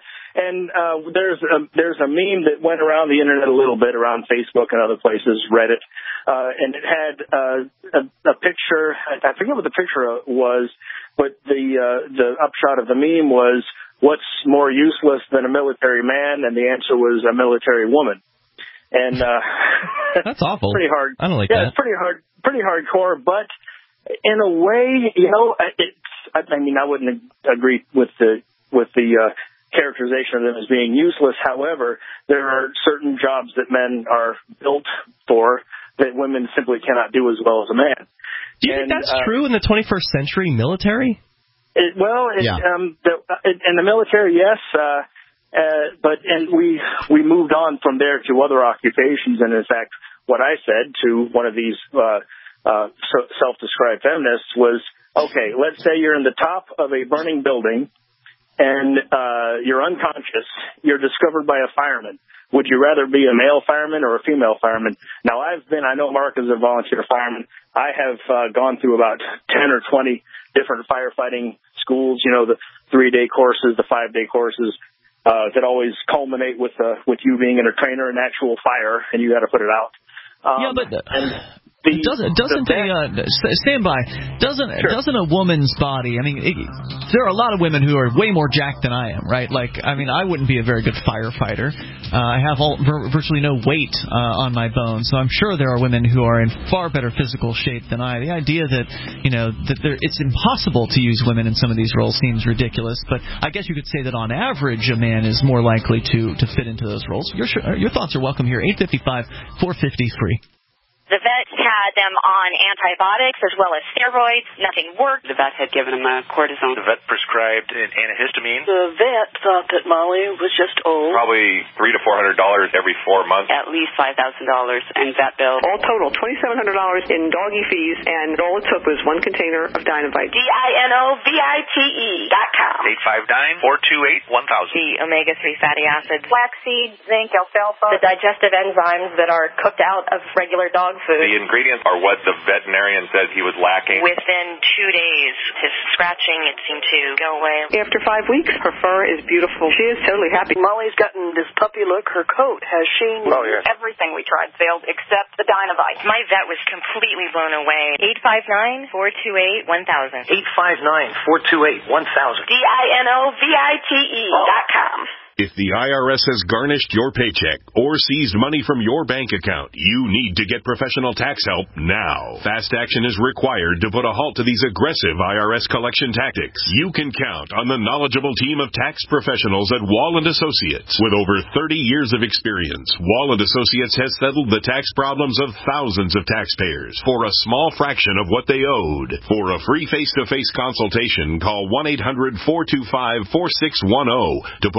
And uh, there's a, there's a meme that went around the internet a little bit, around Facebook and other places, Reddit, uh, and it had uh, a, a picture. I forget what the picture was, but the uh, the upshot of the meme was, "What's more useless than a military man?" And the answer was a military woman. And uh, that's awful. Pretty hard. I don't like yeah, that. it's pretty hard, pretty hardcore. But in a way, you know, it's. I mean, I wouldn't agree with the with the uh, characterization of them as being useless. However, there are certain jobs that men are built for that women simply cannot do as well as a man. Do you and, think that's uh, true in the twenty-first century military? It, well, it, yeah. um, the, in the military, yes. Uh, Uh, but and we we moved on from there to other occupations, and in fact, what I said to one of these uh, uh, self-described feminists was, okay, let's say you're in the top of a burning building, and uh, you're unconscious. You're discovered by a fireman. Would you rather be a male fireman or a female fireman? Now, I've been, I know Mark is a volunteer fireman. I have uh, gone through about ten or twenty different firefighting schools. You know, the three-day courses, the five-day courses. Uh, that always culminate with uh, with you being in a trainer in actual fire, and you got to put it out. Um, yeah, but uh, the, doesn't doesn't the a uh, stand by? Doesn't sure. doesn't a woman's body? I mean, it, there are a lot of women who are way more jacked than I am, right? Like, I mean, I wouldn't be a very good firefighter. Uh, I have all, vir- virtually no weight uh, on my bones, so I'm sure there are women who are in far better physical shape than I. The idea that you know that there, it's impossible to use women in some of these roles seems ridiculous. But I guess you could say that on average, a man is more likely to to fit into those roles. Your your thoughts are welcome here. eight five five, four five zero, free. The vet had them on antibiotics as well as steroids. Nothing worked. The vet had given him a cortisone. The vet prescribed an antihistamine. The vet thought that Molly was just old. Probably three to four hundred dollars every four months. At least five thousand dollars in vet bill. All total, twenty-seven hundred dollars in doggy fees, and all it took was one container of Dinovite. D I N O V I T E dot com. Eight five nine four two eight one thousand. The omega three fatty acids, flaxseed, zinc, alfalfa, the digestive enzymes that are cooked out of regular dog food. The ingredients are what the veterinarian said he was lacking. Within two days, his scratching, it seemed to go away. After five weeks, her fur is beautiful. She is totally happy. Molly's gotten this puppy look. Her coat has sheen. Oh, yeah. Everything we tried failed except the Dinovite. My vet was completely blown away. eight five nine four two eight one thousand. eight five nine four two eight one thousand. D I N O V I T E dot com. If the I R S has garnished your paycheck or seized money from your bank account, you need to get professional tax help now. Fast action is required to put a halt to these aggressive I R S collection tactics. You can count on the knowledgeable team of tax professionals at Wall and Associates. With over thirty years of experience, Wall and Associates has settled the tax problems of thousands of taxpayers for a small fraction of what they owed. For a free face-to-face consultation, call one eight hundred four two five four six one zero to put a Wall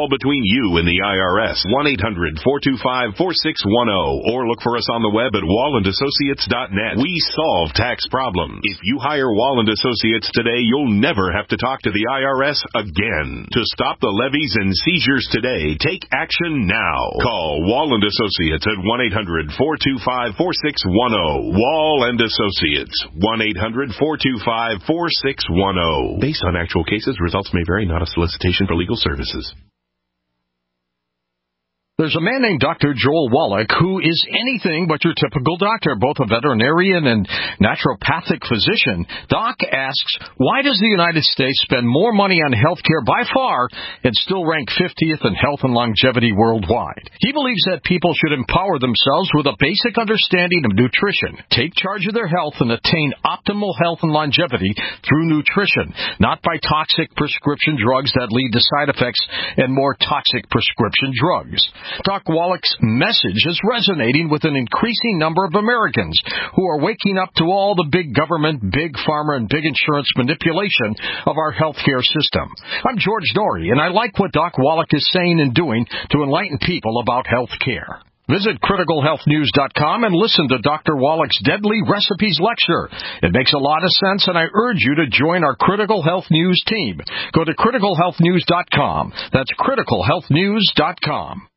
wall between you and the I R S. one eight hundred four two five four six one zero or look for us on the web at wall and associates dot net. We solve tax problems. If you hire Wall and Associates today, you'll never have to talk to the I R S again. To stop the levies and seizures today, take action now. Call Wall and Associates at one eight hundred four two five four six one zero. Wall and Associates, one eight hundred four two five four six one zero. Based on actual cases, results may vary, not a solicitation for legal services. There's a man named Doctor Joel Wallach who is anything but your typical doctor, both a veterinarian and naturopathic physician. Doc asks, why does the United States spend more money on health care by far and still rank fiftieth in health and longevity worldwide? He believes that people should empower themselves with a basic understanding of nutrition, take charge of their health, and attain optimal health and longevity through nutrition, not by toxic prescription drugs that lead to side effects and more toxic prescription drugs. Doc Wallach's message is resonating with an increasing number of Americans who are waking up to all the big government, big pharma, and big insurance manipulation of our healthcare system. I'm George Norrie, and I like what Doc Wallach is saying and doing to enlighten people about health care. Visit critical health news dot com and listen to Doctor Wallach's Deadly Recipes lecture. It makes a lot of sense, and I urge you to join our Critical Health News team. Go to critical health news dot com. That's critical health news dot com.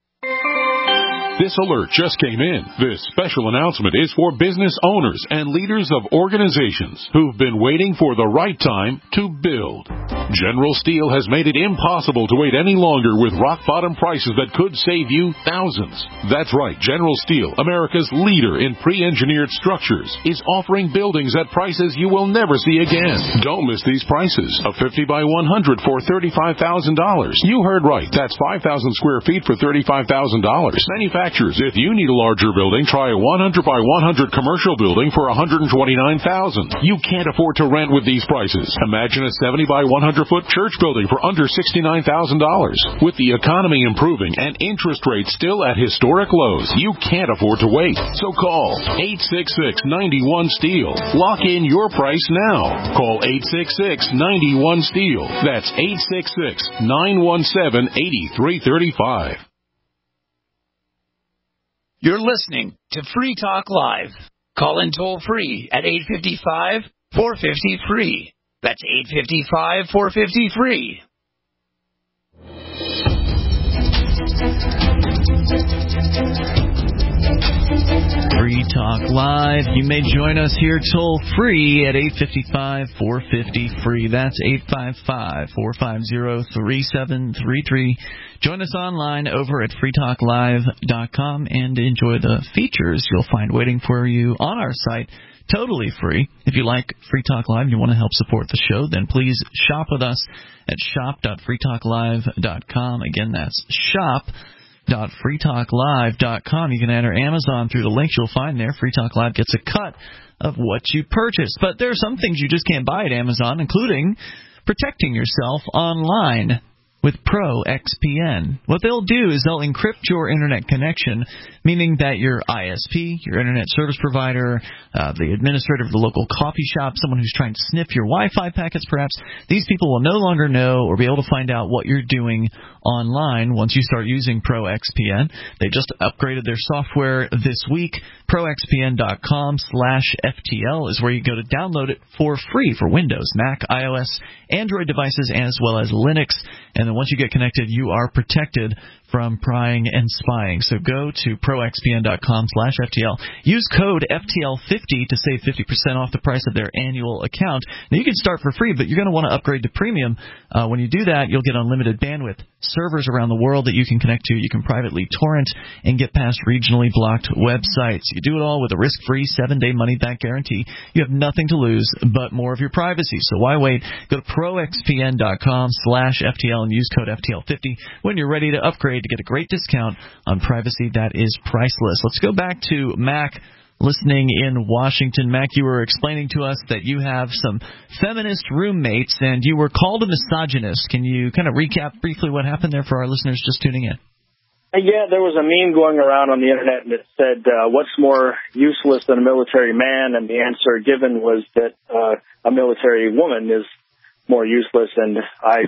This alert just came in. This special announcement is for business owners and leaders of organizations who've been waiting for the right time to build. General Steel has made it impossible to wait any longer with rock-bottom prices that could save you thousands. That's right, General Steel, America's leader in pre-engineered structures, is offering buildings at prices you will never see again. Don't miss these prices. A fifty by one hundred for thirty-five thousand dollars. You heard right. That's five thousand square feet for thirty-five thousand dollars. Manufacturers, if you need a larger building, try a one hundred by one hundred commercial building for one hundred twenty-nine thousand dollars. You can't afford to rent with these prices. Imagine a seventy by one hundred foot church building for under sixty-nine thousand dollars. With the economy improving and interest rates still at historic lows, you can't afford to wait. So call eight six six, nine one, STEEL. Lock in your price now. Call eight six six, nine one, STEEL. That's eight six six, nine one seven, eight three three five. You're listening to Free Talk Live. Call in toll free at eight five five, four five zero, free. That's eight five five, four five zero, free. Free Talk Live. You may join us here toll free at eight five five, four five zero, free. That's eight five five, four five zero, three seven three three. Join us online over at free talk live dot com and enjoy the features you'll find waiting for you on our site. Totally free. If you like Free Talk Live and you want to help support the show, then please shop with us at shop dot free talk live dot com. Again, that's shop dot free talk live dot com. You can enter Amazon through the links you'll find there. Free Talk Live gets a cut of what you purchase. But there are some things you just can't buy at Amazon, including protecting yourself online with Pro X P N. What they'll do is they'll encrypt your internet connection, meaning that your I S P, your internet service provider, uh, the administrator of the local coffee shop, someone who's trying to sniff your Wi-Fi packets perhaps, these people will no longer know or be able to find out what you're doing online once you start using Pro X P N. They just upgraded their software this week. pro x p n dot com slash F T L is where you go to download it for free for Windows, Mac, iOS, Android devices, as well as Linux. And then once you get connected, you are protected from prying and spying. So go to pro x p n dot com slash F T L. Use code F T L fifty to save fifty percent off the price of their annual account. Now, you can start for free, but you're going to want to upgrade to premium. Uh, when you do that, you'll get unlimited bandwidth, servers around the world that you can connect to. You can privately torrent and get past regionally blocked websites. You do it all with a risk-free seven-day money-back guarantee. You have nothing to lose but more of your privacy. So why wait? Go to pro x p n dot com slash F T L and use code F T L fifty when you're ready to upgrade to get a great discount on privacy that is priceless. Let's go back to Mac, listening in Washington. Mac, you were explaining to us that you have some feminist roommates and you were called a misogynist. Can you kind of recap briefly what happened there for our listeners just tuning in? Yeah, there was a meme going around on the internet and it said, uh, what's more useless than a military man? And the answer given was that uh, a military woman is more useless. And I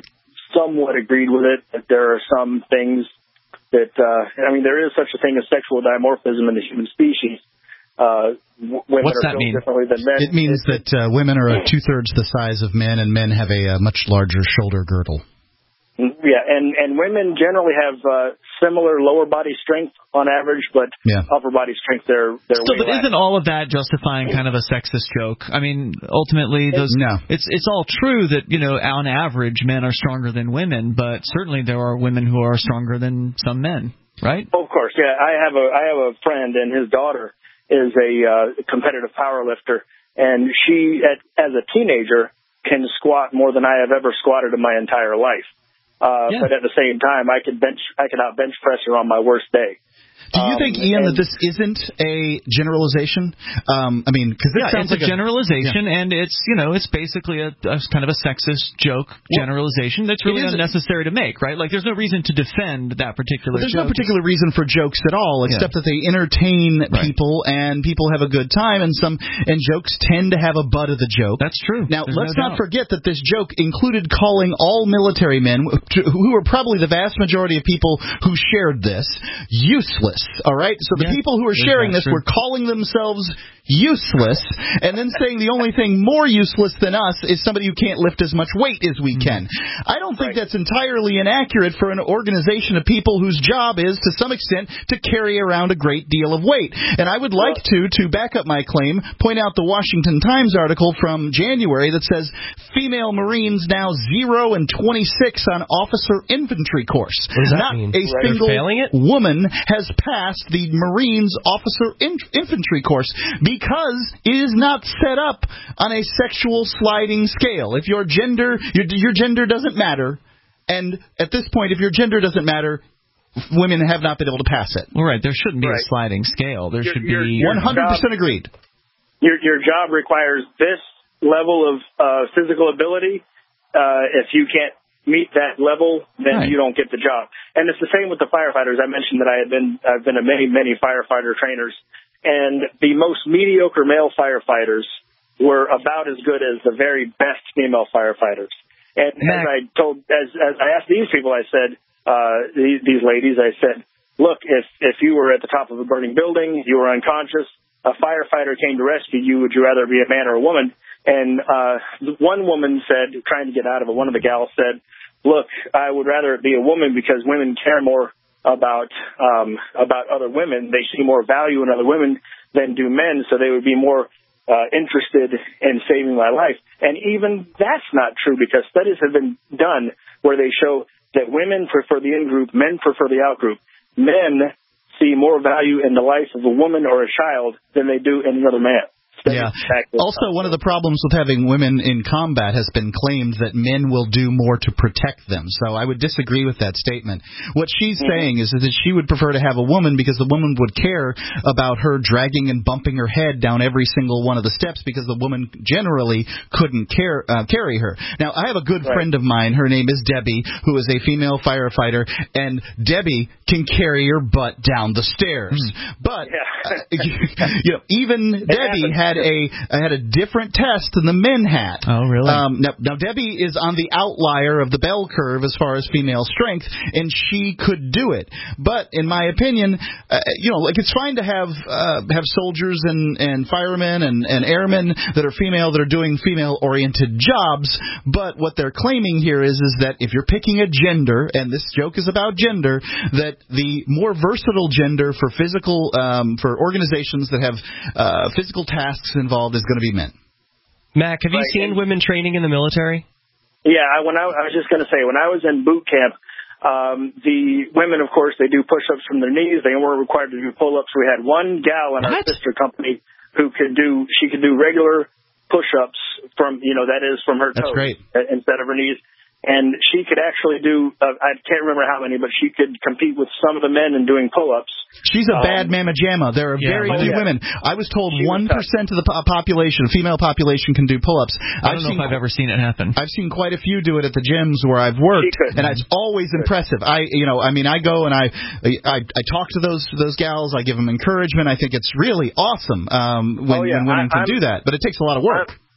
somewhat agreed with it, that there are some things that, uh, I mean, there is such a thing as sexual dimorphism in the human species. Uh, w- women What's are that built mean? differently than men. It means that uh, women are uh, two-thirds the size of men, and men have a, uh much larger shoulder girdle. Yeah, and, and women generally have uh, similar lower body strength on average, but yeah. upper body strength, they're, they're Still, way but less. isn't all of that justifying kind of a sexist joke? I mean, ultimately, those no. it's it's all true that, you know, on average, men are stronger than women, but certainly there are women who are stronger than some men, right? Oh, of course, yeah. I have a I have a friend, and his daughter is a uh, competitive power lifter, and she, at, as a teenager, can squat more than I have ever squatted in my entire life. Uh, yeah. But at the same time, I could bench, I could out bench press her on my worst day. Do you um, think, Ian, that this isn't a generalization? Um, I mean, because yeah, sounds it's like a generalization, a, yeah. and it's, you know, it's basically a, a kind of a sexist joke generalization that's really unnecessary to make, right? Like, there's no reason to defend that particular. But there's joke. no particular reason for jokes at all, except yeah. that they entertain right. people, and people have a good time, and some and jokes tend to have a butt of the joke. That's true. Now, there's let's no not doubt. forget that this joke included calling all military men, who are probably the vast majority of people who shared this, useless. All right, so the yeah, people who are sharing this true. were calling themselves useless, and then saying the only thing more useless than us is somebody who can't lift as much weight as we can. I don't think right. that's entirely inaccurate for an organization of people whose job is, to some extent, to carry around a great deal of weight. And I would like to, to back up my claim, point out the Washington Times article from January that says female Marines now zero and twenty-six on officer infantry course. What does that Not mean? a Right. single woman has passed the Marines officer in- infantry course because it is not set up on a sexual sliding scale. If your gender, your, your gender doesn't matter, and at this point, if your gender doesn't matter, women have not been able to pass it. Well, right, there shouldn't be right. a sliding scale. There your, should your, be your one hundred percent job, agreed. Your your job requires this level of uh, physical ability. Uh, if you can't meet that level, then right. you don't get the job. And it's the same with the firefighters. I mentioned that I had been I've been to many many firefighter trainers, and the most mediocre male firefighters were about as good as the very best female firefighters. And Mac. as I told, as as I asked these people, I said, uh, these, these ladies, I said, look, if if you were at the top of a burning building, you were unconscious, a firefighter came to rescue you, would you rather be a man or a woman? And uh, one woman said, trying to get out of it, one of the gals said, look, I would rather it be a woman because women care more about um, about other women. They see more value in other women than do men, so they would be more uh, interested in saving my life. And even that's not true, because studies have been done where they show that women prefer the in-group, men prefer the out-group. Men see more value in the life of a woman or a child than they do in another man. Yeah. Also, one of the problems with having women in combat has been claimed that men will do more to protect them. So I would disagree with that statement. What she's mm-hmm. saying is that she would prefer to have a woman because the woman would care about her dragging and bumping her head down every single one of the steps, because the woman generally couldn't care, uh, carry her. Now, I have a good right. friend of mine. Her name is Debbie, who is a female firefighter, and Debbie can carry her butt down the stairs. Mm-hmm. But yeah. uh, you know, even Debbie had Had a had a different test than the men had. Oh, really? Um, now, now, Debbie is on the outlier of the bell curve as far as female strength, and she could do it. But in my opinion, uh, you know, like it's fine to have uh, have soldiers and, and firemen and, and airmen that are female that are doing female-oriented jobs. But what they're claiming here is is that if you're picking a gender, and this joke is about gender, that the more versatile gender for physical um, for organizations that have uh, physical tasks involved is going to be men. Mac, have you right. seen women training in the military? Yeah, I, when I, I was just going to say, when I was in boot camp, um, the women, of course, they do push-ups from their knees. They weren't required to do pull-ups. We had one gal in our sister company who could do, she could do regular push-ups from, you know, that is from her That's toes great. instead of her knees. And she could actually do, uh, I can't remember how many, but she could compete with some of the men in doing pull-ups. She's a um, bad mamma jamma. There are yeah, very oh, few yeah. women. I was told she one percent of the po- population, female population, can do pull-ups. I don't I've know if I've ever seen it happen. I've seen quite a few do it at the gyms where I've worked, and it's always impressive. I, you know, I mean, I go and I, I, I talk to those those gals. I give them encouragement. I think it's really awesome um, when, oh, yeah. when women I, can I'm, do that, but it takes a lot of work. I'm,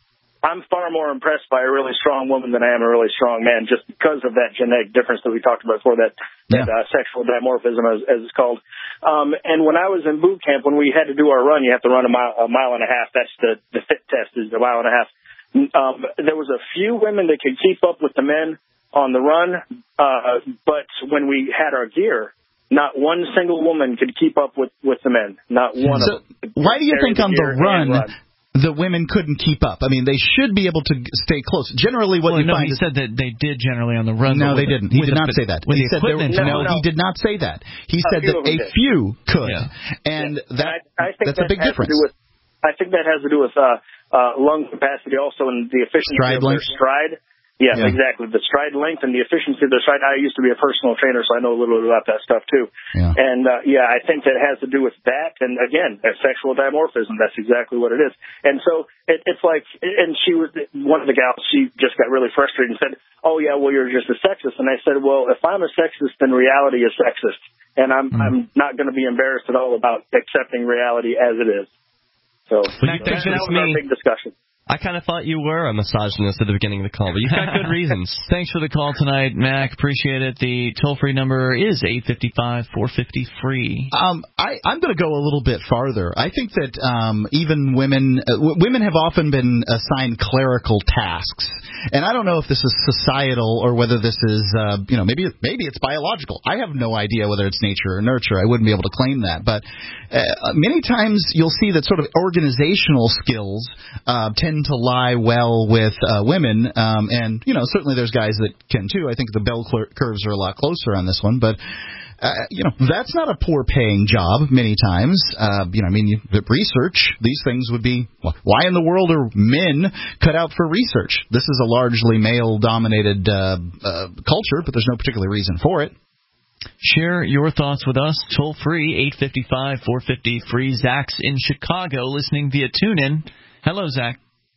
I'm far more impressed by a really strong woman than I am a really strong man, just because of that genetic difference that we talked about before, that, yeah. that uh, sexual dimorphism, as, as it's called. Um, and when I was in boot camp, when we had to do our run, you have to run a mile, a mile and a half. That's the, the fit test, is a mile and a half. Um, there was a few women that could keep up with the men on the run, uh, but when we had our gear, not one single woman could keep up with, with the men. Not one so of them. Why do you think on the run, run the women couldn't keep up? I mean, they should be able to stay close. Generally, what well, you no, find he is... said that they did generally on the run. No, they the, didn't. He did not the, say that. With He the said there, no, no, no, he did not say that. He a said that a did. few could, yeah. and yeah. that I, I think that's that a big has difference. To do with, I think that has to do with uh, uh, lung capacity also, and the efficiency stride of length. their stride. Yeah, yeah, exactly. The stride length and the efficiency of their stride. I used to be a personal trainer, so I know a little bit about that stuff, too. Yeah. And, uh, yeah, I think that has to do with that. And, again, that sexual dimorphism. That's exactly what it is. And so it, it's like, and she was, one of the gals, she just got really frustrated and said, oh, yeah, well, you're just a sexist. And I said, well, if I'm a sexist, then reality is sexist. And I'm, mm. I'm not going to be embarrassed at all about accepting reality as it is. So, well, that, that was our big discussion. I kind of thought you were a misogynist at the beginning of the call, but you've got good reasons. Thanks for the call tonight, Mac. Appreciate it. The toll-free number is eight five five, four five zero, free. Um, I, I'm going to go a little bit farther. I think that um, even women uh, w- women have often been assigned clerical tasks, and I don't know if this is societal or whether this is, uh, you know, maybe maybe it's biological. I have no idea whether it's nature or nurture. I wouldn't be able to claim that, but uh, many times you'll see that sort of organizational skills uh, tend to lie well with uh, women, um, and you know certainly there's guys that can too. I think the bell cur- curves are a lot closer on this one, but uh, you know that's not a poor paying job many times. Uh, you know, I mean, you, the research, these things would be well, why in the world are men cut out for research? This is a largely male dominated uh, uh, culture, but there's no particular reason for it. Share your thoughts with us toll free eight five five, four five zero, free. Zach's in Chicago listening via TuneIn. Hello, Zach.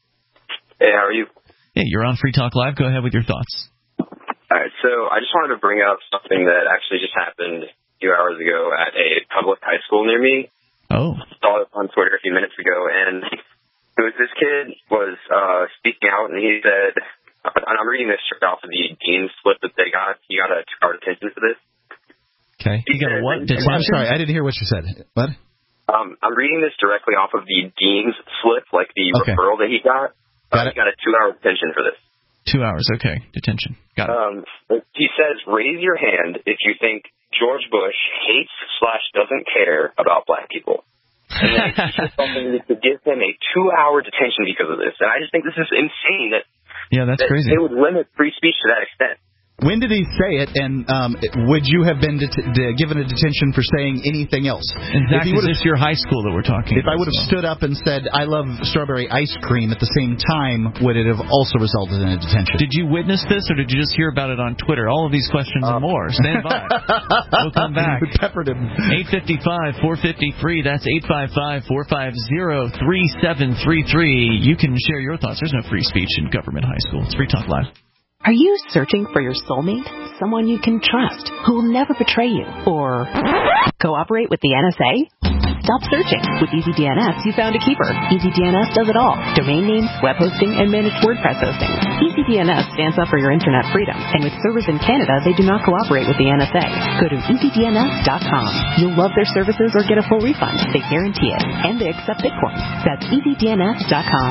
Hey, how are you? Hey, you're on Free Talk Live. Go ahead with your thoughts. All right, so I just wanted to bring up something that actually just happened a few hours ago at a public high school near me. Oh. I saw it on Twitter a few minutes ago, and it was this kid was uh, speaking out, and he said, and I'm reading this straight off of the dean's slip that they got. He got a two-hour detention for this. Okay. He, he got a what? Detention? I'm sorry, I didn't hear what you said. What? Um, I'm reading this directly off of the dean's slip, like the okay. referral that he got. Got uh, he got a two-hour detention for this. Two hours, okay. Detention. Got it. Um, he says, raise your hand if you think George Bush hates slash doesn't care about black people. And then he said something that could give him a two-hour detention because of this. And I just think this is insane that, yeah, that's that crazy. they would limit free speech to that extent. When did he say it, and um, would you have been det- de- given a detention for saying anything else? Exactly. Is this your high school that we're talking if about? If I would have stood up and said, I love strawberry ice cream at the same time, would it have also resulted in a detention? Did you witness this, or did you just hear about it on Twitter? All of these questions uh, and more. Stand by. We'll come back. We peppered him. eight five five, four five zero, free. That's eight five five, four five zero, three seven three three. You can share your thoughts. There's no free speech in government high school. It's Free Talk Live. Are you searching for your soulmate? Someone you can trust, who will never betray you, or cooperate with the N S A? Stop searching. With EasyDNS, you found a keeper. EasyDNS does it all. Domain names, web hosting, and managed WordPress hosting. EasyDNS stands up for your internet freedom, and with servers in Canada, they do not cooperate with the N S A. Go to easy D N S dot com. You'll love their services or get a full refund. They guarantee it, and they accept Bitcoin. That's easy D N S dot com.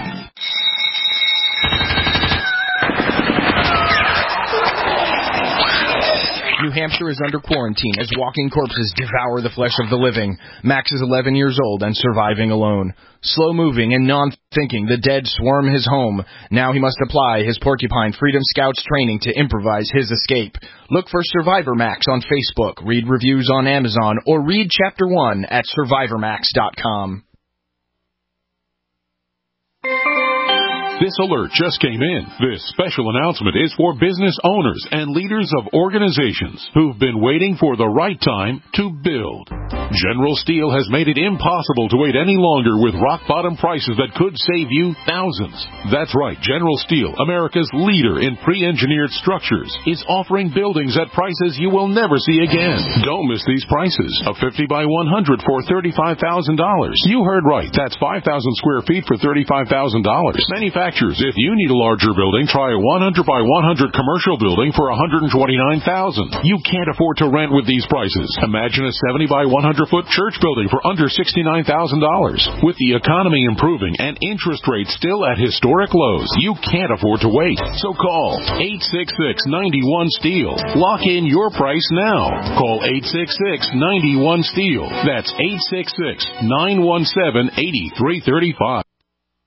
New Hampshire is under quarantine as walking corpses devour the flesh of the living. Max is eleven years old and surviving alone. Slow-moving and non-thinking, the dead swarm his home. Now he must apply his Porcupine Freedom Scouts training to improvise his escape. Look for Survivor Max on Facebook, read reviews on Amazon, or read Chapter one at survivor max dot com. This alert just came in. This special announcement is for business owners and leaders of organizations who've been waiting for the right time to build. General Steel has made it impossible to wait any longer with rock-bottom prices that could save you thousands. That's right, General Steel, America's leader in pre-engineered structures, is offering buildings at prices you will never see again. Don't miss these prices. A fifty by one hundred for thirty-five thousand dollars. You heard right. That's five thousand square feet for thirty-five thousand dollars. Manufactured features. If you need a larger building, try a one hundred by one hundred commercial building for one hundred twenty-nine thousand dollars. You can't afford to rent with these prices. Imagine a seventy by one hundred foot church building for under sixty-nine thousand dollars. With the economy improving and interest rates still at historic lows, you can't afford to wait. So call eight six six, nine one, STEEL. Lock in your price now. Call eight six six, nine one, STEEL. That's eight six six, nine one seven, eight three three five.